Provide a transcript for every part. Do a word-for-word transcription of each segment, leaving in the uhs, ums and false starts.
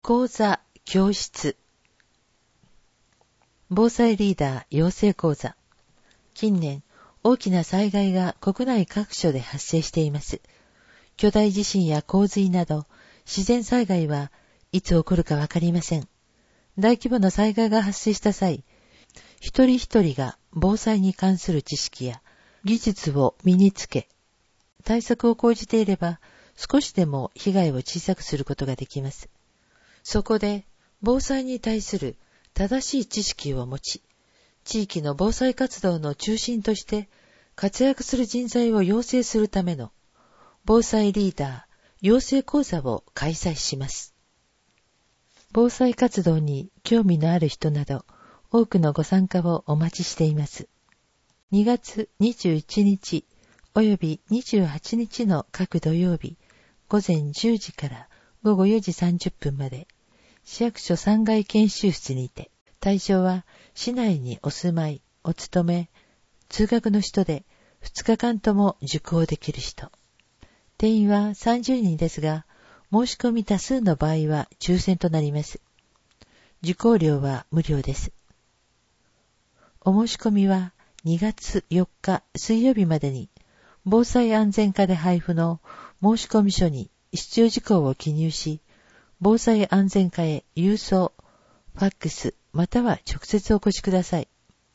講座教室。防災リーダー養成講座。近年、大きな災害が国内各所で発生しています。巨大地震や洪水など、自然災害はいつ起こるかわかりません。大規模な災害が発生した際、一人一人が防災に関する知識や技術を身につけ、対策を講じていれば少しでも被害を小さくすることができます。そこで、防災に対する正しい知識を持ち、地域の防災活動の中心として活躍する人材を養成するための防災リーダー養成講座を開催します。防災活動に興味のある人など多くのご参加をお待ちしています。にがつにじゅういちにちおよびにじゅうはちにちの各土曜日ごぜんじゅうじからごごよじさんじゅっぷんまで市役所さんがい研修室にて、対象は市内にお住まい、お勤め、通学の人でふつかかんとも受講できる人。定員はさんじゅうにんですが、申し込み多数の場合は抽選となります。受講料は無料です。お申し込みはにがつよっか水曜日までに、防災安全課で配布の申し込み書に必要事項を記入し、防災安全課へ郵送、ファックス、または直接お越しください。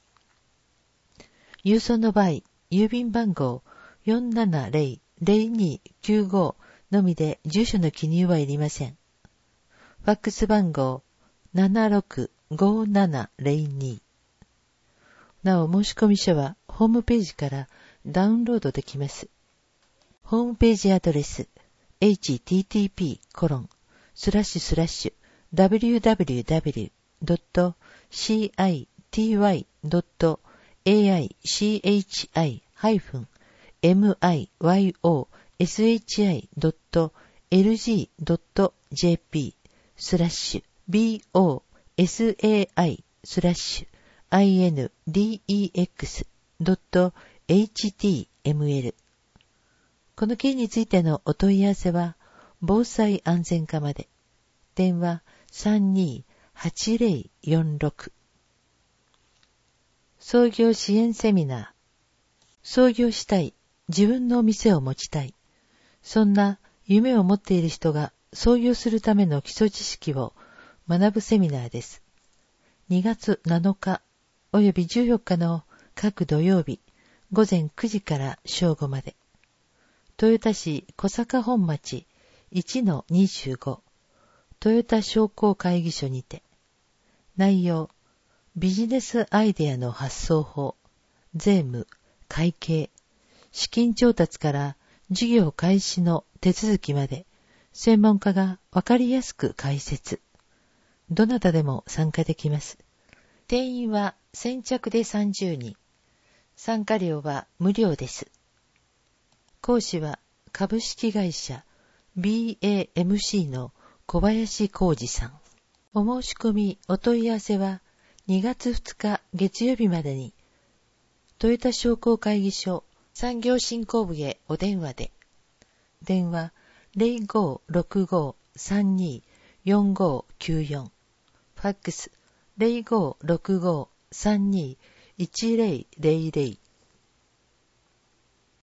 郵送の場合、郵便番号 よんななぜろ ぜろにきゅうご のみで住所の記入はいりません。ファックス番号 ななろくごななぜろに。なお、申し込み書はホームページからダウンロードできます。ホームページアドレス エイチティーティーピーコロンスラッシュスラッシュダブリューダブリューダブリュードットシーアイティーワイドットエーアイシーエイチアイハイフンエムアイワイオーエスエイチアイドットエルジードットジェーピースラッシュビーオーエスエーアイスラッシュアイエヌディーイーエックスドットエイチティーエムエル。この件についてのお問い合わせは、防災安全課まで。電話 さんにーはちぜろよんろく。創業支援セミナー。創業したい、自分の店を持ちたい。そんな夢を持っている人が創業するための基礎知識を学ぶセミナーです。にがつなのかおよびじゅうよっかの各土曜日ごぜんくじから正午まで。豊田市小坂本町 いちのにじゅうご 豊田商工会議所にて。内容、ビジネスアイデアの発想法、税務、会計、資金調達から事業開始の手続きまで、専門家がわかりやすく解説。どなたでも参加できます。定員は先着でさんじゅうにん。参加料は無料です。講師は株式会社 ビーエーエムシー の小林浩二さん。お申し込みお問い合わせはにがつふつか月曜日までに豊田商工会議所産業振興部へお電話で。電話 ゼロごろくごさんによんごきゅうよん。ファックス ゼロごろくごさんにいちぜろぜろぜろ。